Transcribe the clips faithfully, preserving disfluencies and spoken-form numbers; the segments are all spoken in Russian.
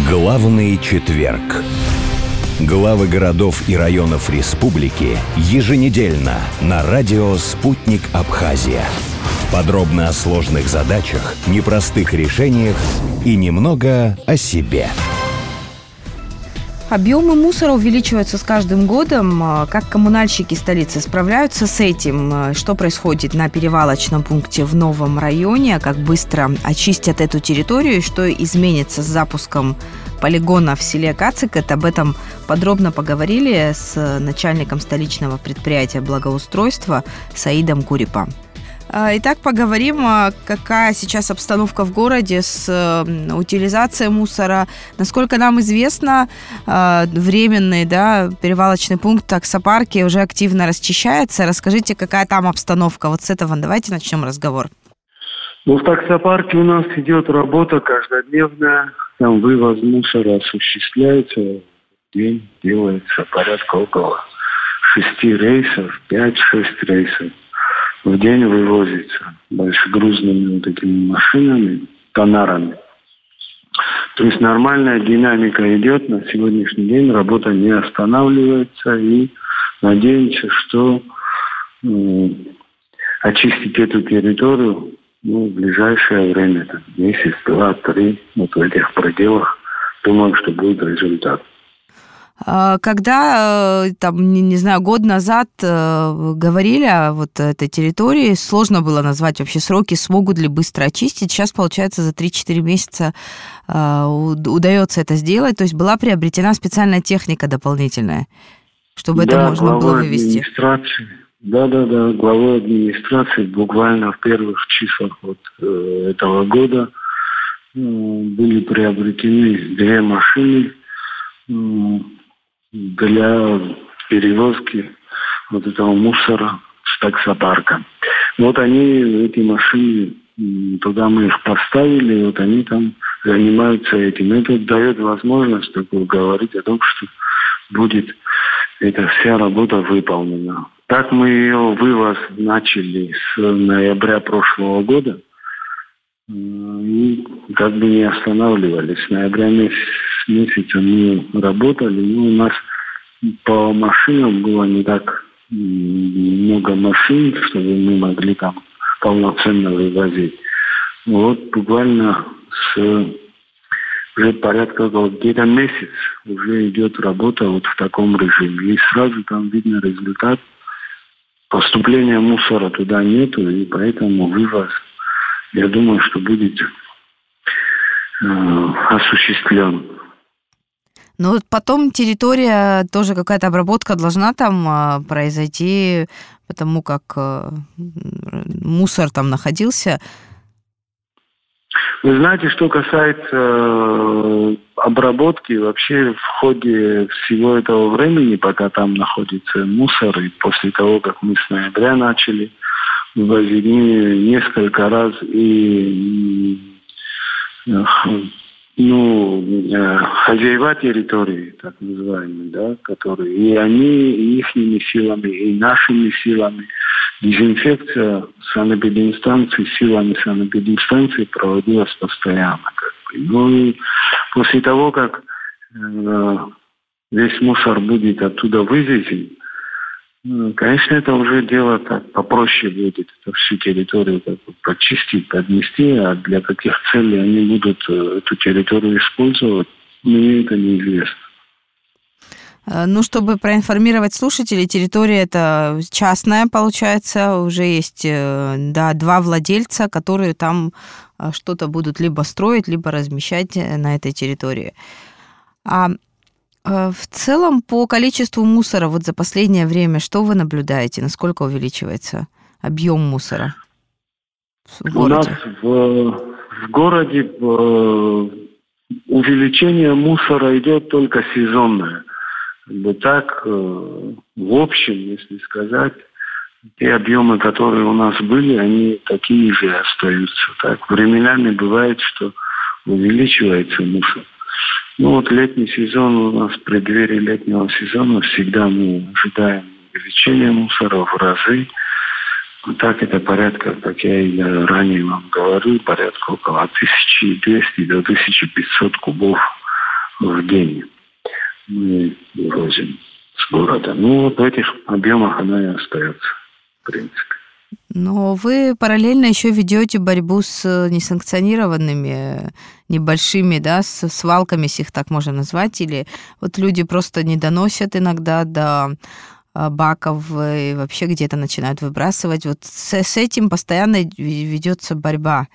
Главный четверг. Главы городов и районов республики еженедельно на радио «Спутник Абхазия». Подробно о сложных задачах, непростых решениях и немного о себе. Объемы мусора увеличиваются с каждым годом. Как коммунальщики столицы справляются с этим? Что происходит на перевалочном пункте в новом районе? Как быстро очистят эту территорию? Что изменится с запуском полигона в селе Кацикет? Об этом подробно поговорили с начальником столичного предприятия благоустройства Саидом Курипа. Итак, поговорим, какая сейчас обстановка в городе с утилизацией мусора. Насколько нам известно, временный, да, перевалочный пункт в таксопарке уже активно расчищается. Расскажите, какая там обстановка? Вот с этого давайте начнем разговор. Ну, в таксопарке у нас идет работа каждодневная. Там вывоз мусора осуществляется. В день делается порядка около шести рейсов, пять-шесть рейсов. В день вывозится большегрузными вот такими машинами, тоннарами. То есть нормальная динамика идет. На сегодняшний день работа не останавливается. И надеемся, что э, очистить эту территорию ну, в ближайшее время, там, месяц, два, три, вот в этих пределах, думаю, что будет результат. Когда, там, не, не знаю, год назад говорили о вот этой территории, сложно было назвать вообще сроки, смогут ли быстро очистить. Сейчас, получается, за три-четыре месяца удается это сделать. То есть была приобретена специальная техника дополнительная, чтобы да, это можно было вывести. Да-да-да, главой администрации буквально в первых числах вот, э, этого года э, были приобретены две машины э, для перевозки вот этого мусора с таксопарка. Вот они, эти машины, туда мы их поставили, вот они там занимаются этим. Это дает возможность такую говорить о том, что будет эта вся работа выполнена. Так мы ее вывоз начали с ноября прошлого года и как бы не останавливались. С ноября месяца мы работали, но у нас по машинам было не так много машин, чтобы мы могли там полноценно вывозить. Вот буквально с уже порядка где-то месяц уже идет работа вот в таком режиме. И сразу там видно результат. Поступления мусора туда нету, и поэтому вывоз, я думаю, что будет э, осуществлен. Но вот потом территория, тоже какая-то обработка должна там произойти, потому как мусор там находился. Вы знаете, что касается э, обработки, вообще в ходе всего этого времени, пока там находится мусор, и после того, как мы с ноября начали вывозить несколько раз, и э, ну, э, хозяева территории, так называемые, да, которые, и они, и ихними силами, и нашими силами, дезинфекция санэпидемстанции, силами санэпидемстанции проводилась постоянно. Как бы. Ну и после того, как э, весь мусор будет оттуда вывезен, э, конечно, это уже дело так попроще будет. Это всю территорию как бы почистить, поднести, а для каких целей они будут э, эту территорию использовать, мне это неизвестно. Ну, чтобы проинформировать слушателей, территория эта частная, получается, уже есть, да, два владельца, которые там что-то будут либо строить, либо размещать на этой территории. А в целом по количеству мусора вот за последнее время что вы наблюдаете? Насколько увеличивается объем мусора в городе? У нас в, в городе в, увеличение мусора идет только сезонное. Вот так, в общем, если сказать, те объемы, которые у нас были, они такие же остаются. Так, временами бывает, что увеличивается мусор. Ну вот летний сезон у нас, в преддверии летнего сезона, всегда мы ожидаем увеличения мусора в разы. Вот так это порядка, как я и ранее вам говорил, порядка около тысяча двести до тысячи пятьсот кубов в день мы вывозим с города. Ну, вот в этих объемах она и остается, в принципе. Но вы параллельно еще ведете борьбу с несанкционированными небольшими, да, с свалками, если их так можно назвать, или вот люди просто не доносят иногда до баков и вообще где-то начинают выбрасывать. Вот с, с этим постоянно ведется борьба.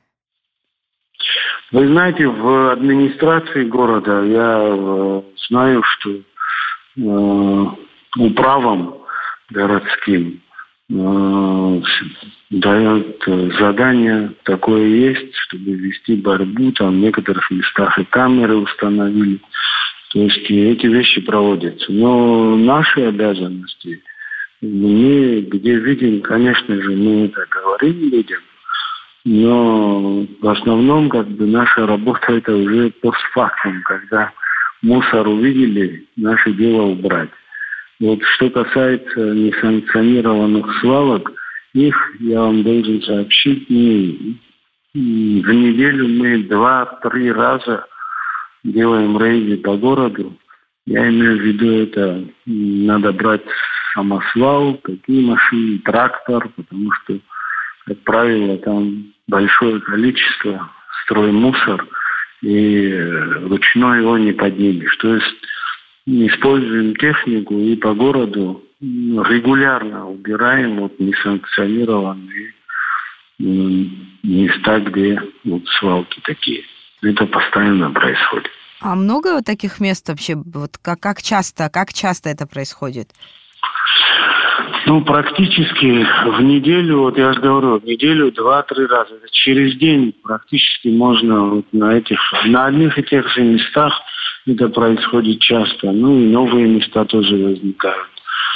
Вы знаете, в администрации города я знаю, что э, управам городским э, дают задание такое есть, чтобы вести борьбу. Там в некоторых местах и камеры установили. То есть эти вещи проводятся. Но наши обязанности, мы где видим, конечно же, мы это говорим людям, но в основном как бы наша работа это уже постфактум, когда мусор увидели, наше дело убрать. Вот что касается несанкционированных свалок, их, я вам должен сообщить, не, в неделю мы два-три раза делаем рейды по городу. Я имею в виду, это надо брать самосвал, такие машины, трактор, потому что, как правило, там большое количество строймусор, и ручной его не поднимешь. То есть используем технику и по городу регулярно убираем вот несанкционированные места, где вот свалки такие. Это постоянно происходит. А много вот таких мест вообще? Вот как, как часто, как часто это происходит? Ну, практически в неделю, вот я же говорю, в неделю два-три раза. Через день практически можно вот на этих, на одних и тех же местах это происходит часто. Ну, и новые места тоже возникают.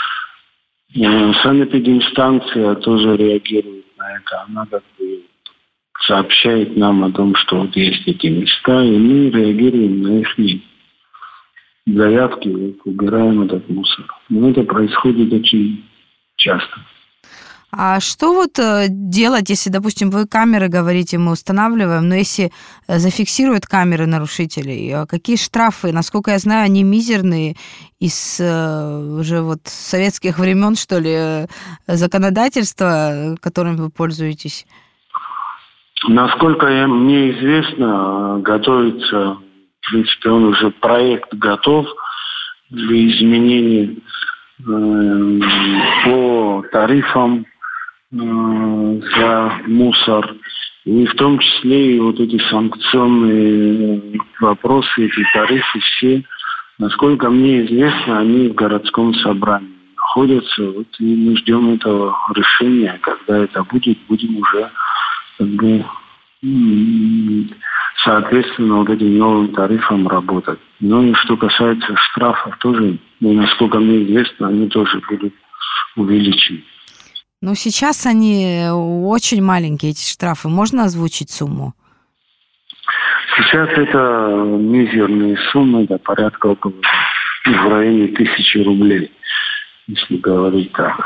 Санэпидемстанция тоже реагирует на это. Она как бы сообщает нам о том, что вот есть эти места, и мы реагируем на их заявки, вот, убираем этот мусор. Но это происходит очень часто. А что вот делать, если, допустим, вы камеры, говорите, мы устанавливаем, но если зафиксируют камеры нарушителей, какие штрафы? Насколько я знаю, они мизерные из уже вот советских времен, что ли, законодательства, которым вы пользуетесь? Насколько мне известно, готовится, в принципе, он уже проект готов для изменения э, по тарифам э, за мусор. И в том числе и вот эти санкционные вопросы, эти тарифы все, насколько мне известно, они в городском собрании находятся. Вот, и мы ждем этого решения. Когда это будет, будем уже как бы соответственно вот этим новым тарифам работать. Ну и что касается штрафов, тоже, ну, насколько мне известно, они тоже будут увеличены. Ну, сейчас они очень маленькие, эти штрафы. Можно озвучить сумму? Сейчас это мизерные суммы, это порядка около в районе тысячи рублей, если говорить так.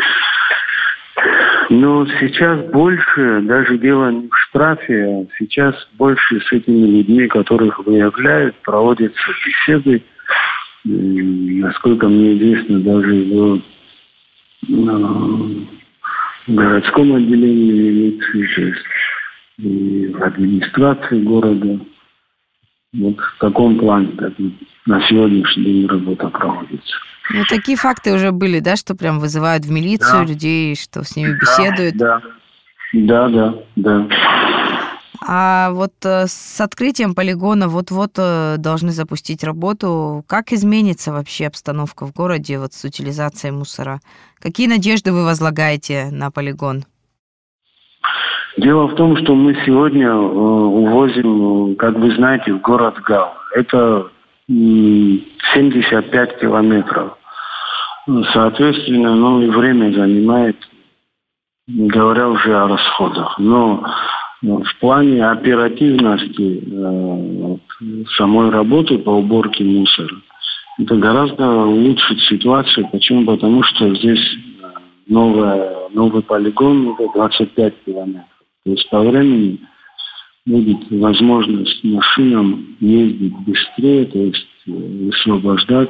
Но сейчас больше, даже дело не в штрафе, а сейчас больше с этими людьми, которых выявляют, проводятся беседы. И, насколько мне известно, даже в, в городском отделении милиции, и в администрации города. Вот в таком плане так, на сегодняшний день работа проводится. Ну, такие факты уже были, да, что прям вызывают в милицию, да, людей, что с ними беседуют? Да, да, да, да. А вот с открытием полигона вот-вот должны запустить работу. Как изменится вообще обстановка в городе вот с утилизацией мусора? Какие надежды вы возлагаете на полигон? Дело в том, что мы сегодня увозим, как вы знаете, в город Гал. Это семьдесят пять километров. Соответственно, ну и время занимает, не говоря уже о расходах. Но в плане оперативности э, самой работы по уборке мусора это гораздо улучшит ситуацию. Почему? Потому что здесь новая, новый полигон, это двадцать пять километров. То есть по времени будет возможность машинам ездить быстрее, то есть высвобождать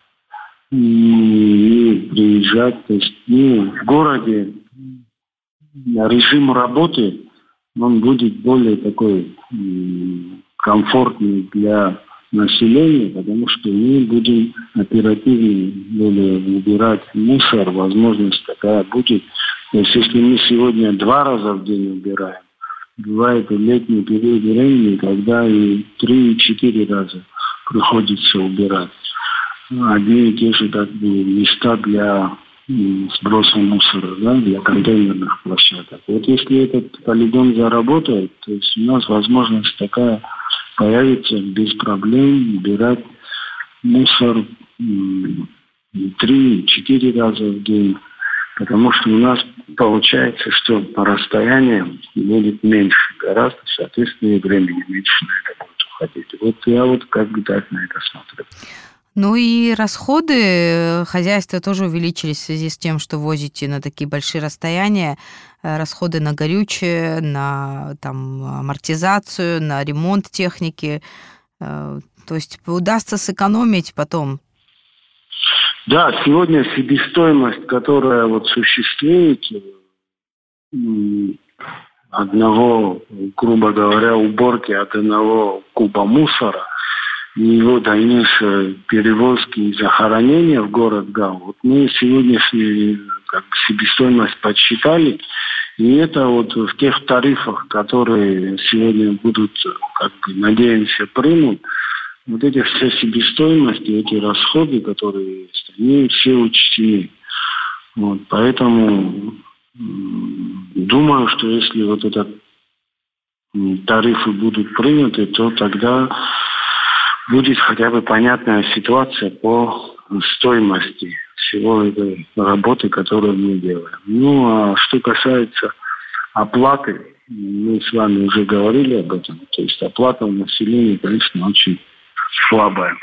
и приезжать. То есть ну, в городе режим работы он будет более такой комфортный для населения, потому что мы будем оперативнее более убирать мусор, возможность такая будет. То есть если мы сегодня два раза в день убираем, бывает летний период времени, когда и три-четыре раза приходится убирать. Одни и те же как бы, места для сброса мусора, да, для контейнерных площадок. Вот если этот полигон заработает, то есть у нас возможность такая появится без проблем убирать мусор три-четыре раза в день. Потому что у нас получается, что по расстоянию будет меньше гораздо, соответственно, и времени меньше на это будет уходить. Вот я вот как бы так на это смотрю. Ну и расходы хозяйства тоже увеличились в связи с тем, что возите на такие большие расстояния. Расходы на горючее, на там, амортизацию, на ремонт техники. То есть удастся сэкономить потом. Да, сегодня себестоимость, которая вот существует, одного, грубо говоря, уборки от одного куба мусора, и его дальнейшей перевозки и захоронения в город Гау. Вот мы сегодняшнюю как бы, себестоимость подсчитали, и это вот в тех тарифах, которые сегодня будут, как бы, надеемся, примут, вот эти все себестоимости, эти расходы, которые есть, они все учтены. Вот, поэтому думаю, что если вот этот тарифы будут приняты, то тогда будет хотя бы понятная ситуация по стоимости всего этой работы, которую мы делаем. Ну, а что касается оплаты, мы с вами уже говорили об этом, то есть оплата у населения, конечно, очень слабая.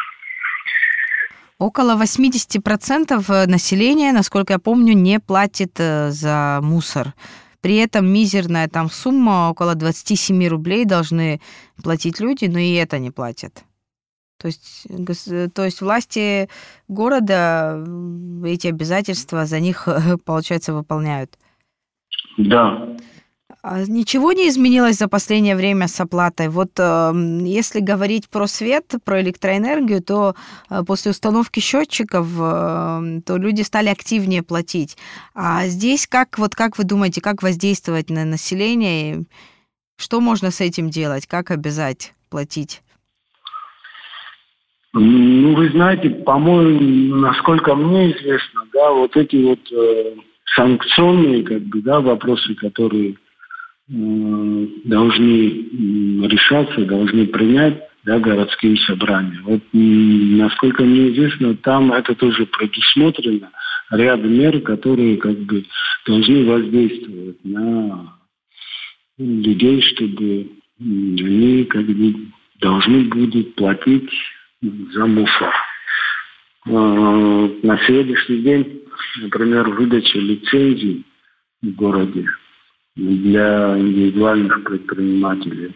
Около восемьдесят процентов населения, насколько я помню, не платит за мусор. При этом мизерная там сумма, около двадцать семь рублей должны платить люди, но и это не платят. То есть, то есть власти города эти обязательства за них, получается, выполняют. Да. А ничего не изменилось за последнее время с оплатой? Вот э, если говорить про свет, про электроэнергию, то э, после установки счетчиков, э, то люди стали активнее платить. А здесь как, вот как вы думаете, как воздействовать на население? Что можно с этим делать? Как обязать платить? Ну, вы знаете, по-моему, насколько мне известно, да, вот эти вот э, санкционные, как бы, да, вопросы, которые э, должны решаться, должны принять, да, городские собрания. Вот, насколько мне известно, там это тоже предусмотрено, ряд мер, которые, как бы, должны воздействовать на людей, чтобы они, как бы, должны будут платить за мусор. На сегодняшний день, например, выдача лицензий в городе для индивидуальных предпринимателей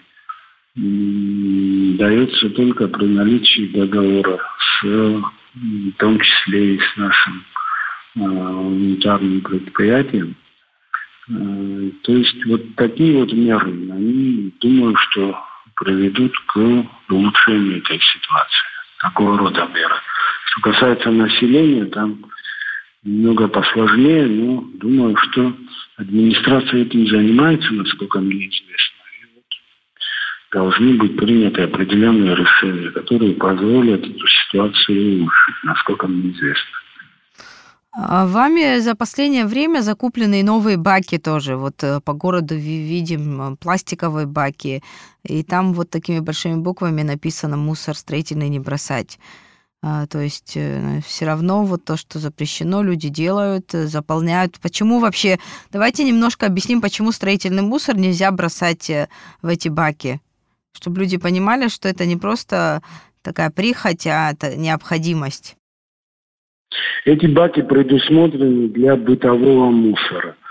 дается только при наличии договора, с, в том числе и с нашим унитарным предприятием. То есть вот такие вот меры, они, думаю, что приведут к улучшению этой ситуации. Такого рода меры. Что касается населения, там немного посложнее, но думаю, что администрация этим занимается, насколько мне известно. И вот должны быть приняты определенные решения, которые позволят эту ситуацию улучшить, насколько мне известно. Вами за последнее время закуплены новые баки тоже. Вот по городу видим пластиковые баки, и там вот такими большими буквами написано «мусор строительный не бросать». То есть все равно вот то, что запрещено, люди делают, заполняют. Почему вообще? Давайте немножко объясним, почему строительный мусор нельзя бросать в эти баки, чтобы люди понимали, что это не просто такая прихоть, а это необходимость. Эти баки предусмотрены для бытового мусора.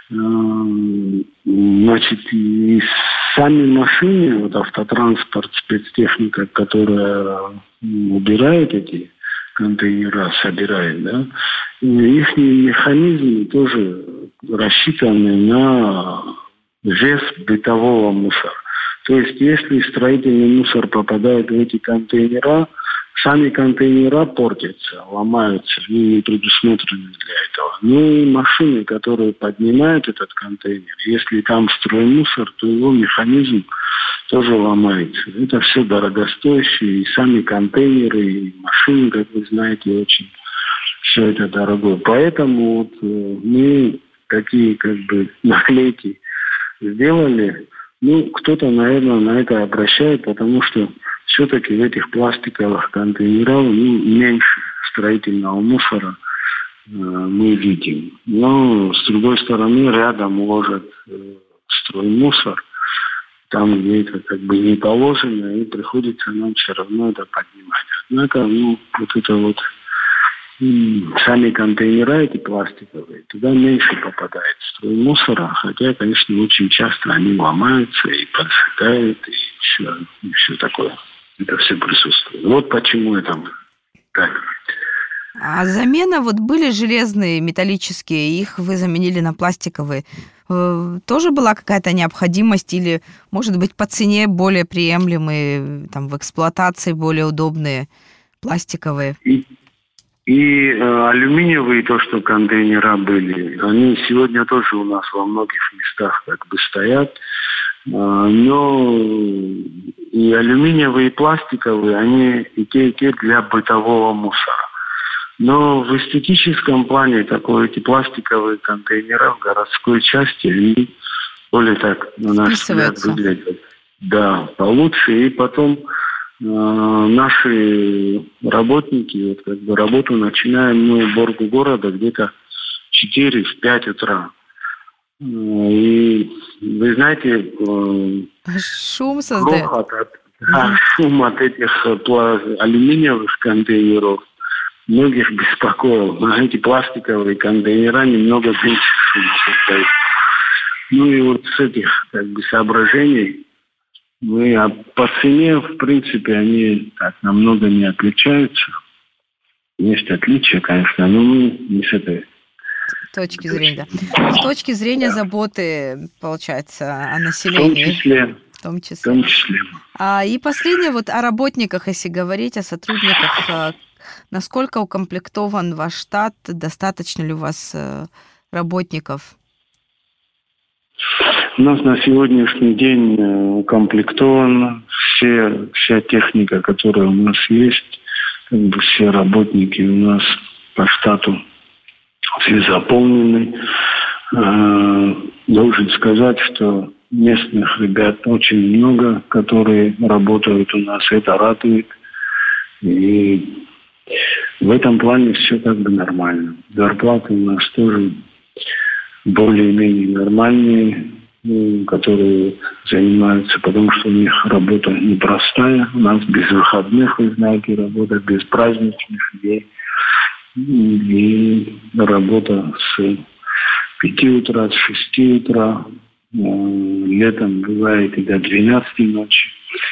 Значит, и сами машины, вот автотранспорт, спецтехника, которая убирает эти контейнера, собирает, да, их механизмы тоже рассчитаны на вес бытового мусора. То есть, если строительный мусор попадает в эти контейнера, сами контейнера портятся, ломаются, они не предусмотрены для этого. Ну и машины, которые поднимают этот контейнер, если там строймусор, то его механизм тоже ломается. Это все дорогостоящие, и сами контейнеры, и машины, как вы знаете, очень все это дорогое. Поэтому вот мы такие как бы наклейки сделали. Ну, кто-то, наверное, на это обращает, потому что все-таки в этих пластиковых контейнерах ну, меньше строительного мусора э, мы видим. Но, с другой стороны, рядом ложат э, строймусор, там, где это как бы не положено, и приходится нам все равно это поднимать. Однако, ну, вот это вот сами контейнера эти пластиковые, туда меньше попадает строймусора, хотя, конечно, очень часто они ломаются и подсыхают, и все, и все такое. Это все присутствует. Вот почему это так. А замена, вот были железные, металлические, их вы заменили на пластиковые. Тоже была какая-то необходимость или, может быть, по цене более приемлемые, там, в эксплуатации более удобные пластиковые? И И э, алюминиевые, то, что контейнера были, они сегодня тоже у нас во многих местах как бы стоят. Э, но и алюминиевые, и пластиковые, они и те, и те для бытового мусора. Но в эстетическом плане такое, эти пластиковые контейнера в городской части, они более так, на наш взгляд, выглядят. Да, получше. И потом наши работники, вот как бы работу начинаем мы уборку города где-то в четыре-пять утра. И вы знаете, шум создает. От, да, шум от этих алюминиевых контейнеров многих беспокоил. Но эти пластиковые контейнера немного меньше шума создают. Ну и вот с этих как бы соображений мы, а по цене, в принципе, они так намного не отличаются. Есть отличия, конечно, но мы не с этой точки зрения. Да. С точки зрения да. заботы, получается, о населении. В том числе. В том числе. В том числе. А, и последнее, вот о работниках, если говорить, о сотрудниках. Насколько укомплектован ваш штат? Достаточно ли у вас работников? У нас на сегодняшний день укомплектована все, вся техника, которая у нас есть, как бы все работники у нас по штату все заполнены. Должен сказать, что местных ребят очень много, которые работают у нас, это радует. И в этом плане все как бы нормально. Зарплаты у нас тоже более-менее нормальные, которые занимаются, потому что у них работа непростая. У нас без выходных, вы знаете, работа без праздничных дней. И работа с пяти утра, с шести утра. Летом бывает и до двенадцати ночи.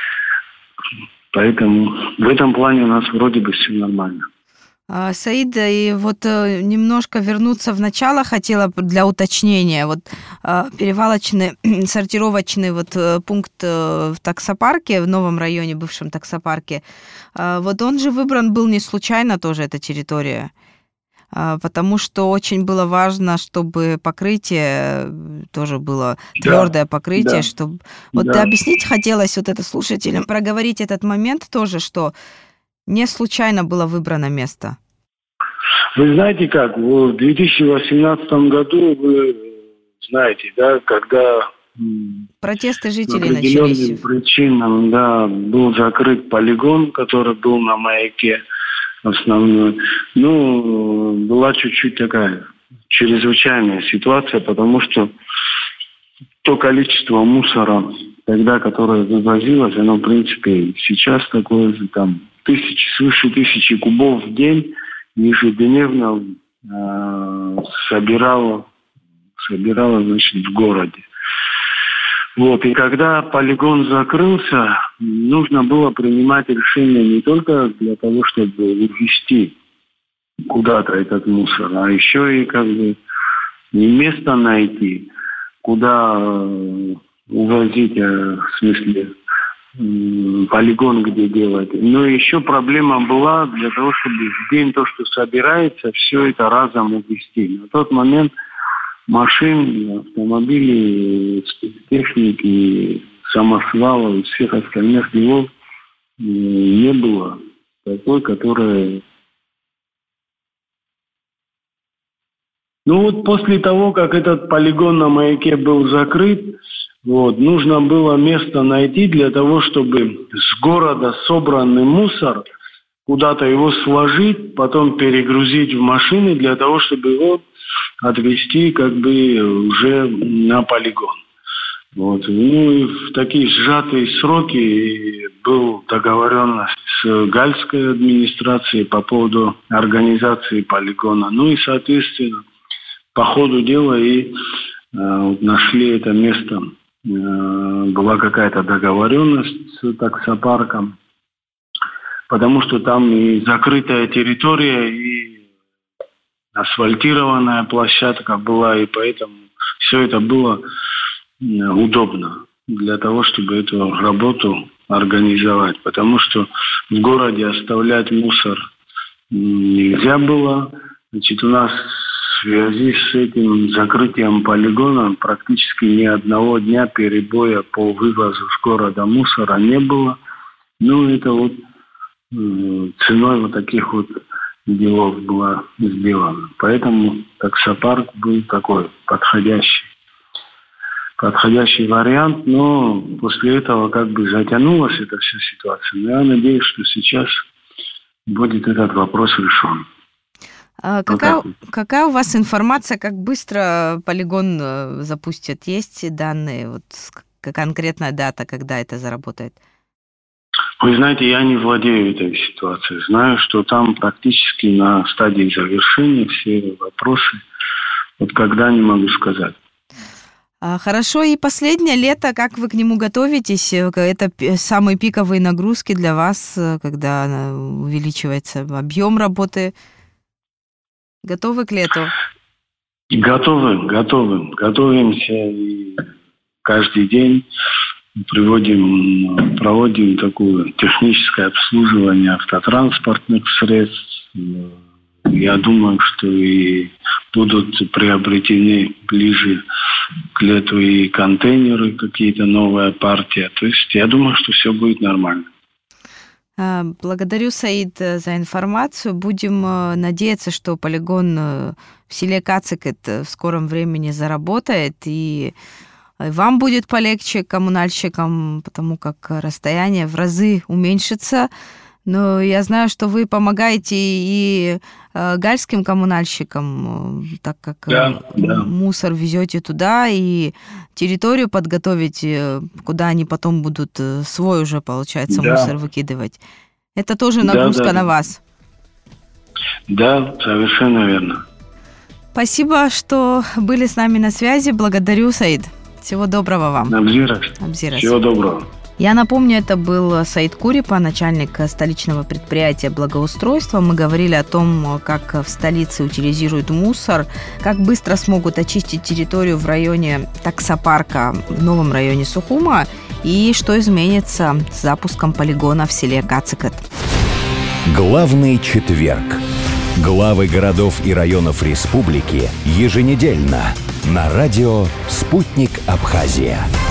Поэтому в этом плане у нас вроде бы все нормально. Саид, и вот немножко вернуться в начало хотела для уточнения. Вот перевалочный, сортировочный вот пункт в таксопарке, в новом районе, бывшем таксопарке, вот он же выбран был не случайно тоже, эта территория, потому что очень было важно, чтобы покрытие тоже было твердое да, покрытие, да, чтобы... Вот да. объяснить хотелось вот это слушателям, проговорить этот момент тоже, что не случайно было выбрано место. Вы знаете как, в две тысячи восемнадцатом году, вы знаете, да, когда протесты жителей по определенным начались. причинам, да, был закрыт полигон, который был на маяке основной. Ну, была чуть-чуть такая чрезвычайная ситуация, потому что то количество мусора тогда, которое вывозилось, оно, в принципе, сейчас такое же, там, тысячи, свыше тысячи кубов в день ежедневно э, собирало, собиралось, значит, в городе. Вот, и когда полигон закрылся, нужно было принимать решение не только для того, чтобы увезти куда-то этот мусор, а еще и как бы не место найти, куда увозить, в смысле, полигон, где делать. Но еще проблема была для того, чтобы в день то, что собирается, все это разом увезти. На тот момент машин, автомобилей, техники, самосвалов и всех остальных делов не было такой, которая... Ну вот после того, как этот полигон на Маяке был закрыт, вот, нужно было место найти для того, чтобы с города собранный мусор куда-то его сложить, потом перегрузить в машины для того, чтобы его отвезти как бы уже на полигон. Вот. Ну и в такие сжатые сроки была договоренность с гальской администрацией по поводу организации полигона. Ну и, соответственно, по ходу дела и э, нашли это место. Э, была какая-то договоренность с таксопарком, потому что там и закрытая территория, и асфальтированная площадка была, и поэтому все это было удобно для того, чтобы эту работу организовать. Потому что в городе оставлять мусор нельзя было. Значит, у нас в связи с этим закрытием полигона практически ни одного дня перебоя по вывозу с города мусора не было. Ну, это вот ценой вот таких вот делов было сделано. Поэтому таксопарк был такой подходящий. Подходящий вариант, но после этого как бы затянулась эта вся ситуация. Но я надеюсь, что сейчас будет этот вопрос решен. А какая, какая у вас информация, как быстро полигон запустят? Есть данные, вот конкретная дата, когда это заработает? Вы знаете, я не владею этой ситуацией. Знаю, что там практически на стадии завершения все вопросы. Вот когда, не могу сказать. Хорошо, и последнее лето, как вы к нему готовитесь? Это самые пиковые нагрузки для вас, когда увеличивается объем работы. Готовы к лету? Готовы, готовы. Готовимся и каждый день приводим, проводим такое техническое обслуживание автотранспортных средств. Я думаю, что и будут приобретены ближе к лету и контейнеры, какие-то новая партия. То есть я думаю, что все будет нормально. Благодарю, Саид, за информацию. Будем надеяться, что полигон в селе Кацикет в скором времени заработает, и вам будет полегче, коммунальщикам, потому как расстояние в разы уменьшится. Но я знаю, что вы помогаете и гальским коммунальщикам, так как да, да. мусор везете туда, и территорию подготовить, куда они потом будут свой уже, получается, да. мусор выкидывать. Это тоже нагрузка да, да. на вас. Да, совершенно верно. Спасибо, что были с нами на связи. Благодарю, Саид. Всего доброго вам. Абзирас. Абзирас. Всего доброго. Я напомню, это был Саид Курипа, начальник столичного предприятия благоустройства. Мы говорили о том, как в столице утилизируют мусор, как быстро смогут очистить территорию в районе таксопарка в новом районе Сухума и что изменится с запуском полигона в селе Кацикет. Главный четверг. Главы городов и районов республики еженедельно на радио «Спутник Абхазия».